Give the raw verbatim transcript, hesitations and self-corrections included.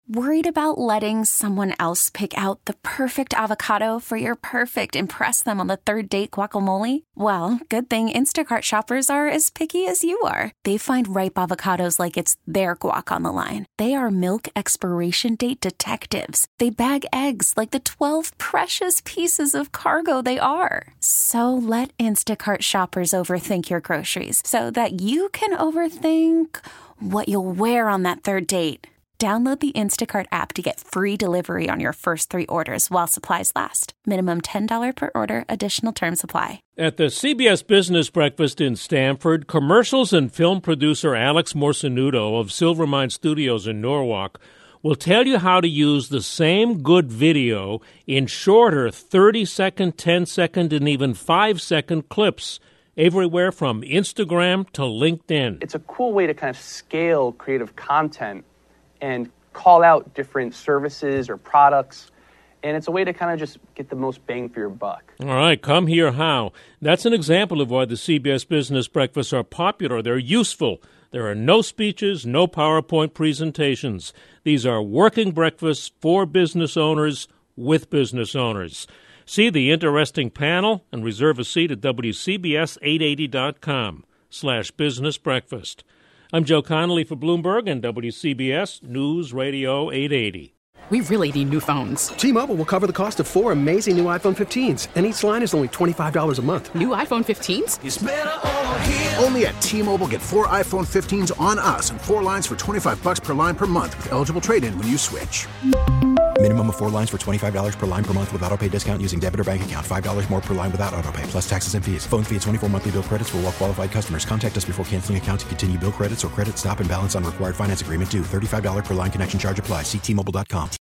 Worried about letting someone else pick out the perfect avocado for your perfect impress them on the third date guacamole? Well, good thing Instacart shoppers are as picky as you are. They find ripe avocados like it's their guac on the line. They are milk expiration date detectives. They bag eggs like the twelve precious pieces of cargo they are. So let Instacart shoppers overthink your groceries so that you can overthink what you'll wear on that third date. Download the Instacart app to get free delivery on your first three orders while supplies last. Minimum ten dollars per order. Additional terms apply. At the C B S Business Breakfast in Stamford, commercials and film producer Alex Morsanudo of Silvermine Studios in Norwalk will tell you how to use the same good video in shorter thirty-second, ten-second, and even five-second clips, everywhere from Instagram to LinkedIn. It's a cool way to kind of scale creative content and call out different services or products. And it's a way to kind of just get the most bang for your buck. All right, come hear how. That's an example of why the C B S Business Breakfasts are popular. They're useful. There are no speeches, no PowerPoint presentations. These are working breakfasts for business owners with business owners. See the interesting panel and reserve a seat at W C B S eight eighty dot com slash business breakfast. I'm Joe Connolly for Bloomberg and W C B S News Radio eight eighty. We really need new phones. T-Mobile will cover the cost of four amazing new iPhone fifteens, and each line is only twenty-five dollars a month. New iPhone fifteens? It's better over here. Only at T-Mobile, get four iPhone fifteens on us and four lines for twenty-five dollars per line per month with eligible trade-in when you switch. Minimum of four lines for twenty-five dollars per line per month with autopay discount using debit or bank account. five dollars more per line without autopay, plus taxes and fees. Phone fee at twenty-four monthly bill credits for well-qualified customers. Contact us before canceling account to continue bill credits or credit stop and balance on required finance agreement due. thirty-five dollars per line connection charge applies. See T Mobile dot com.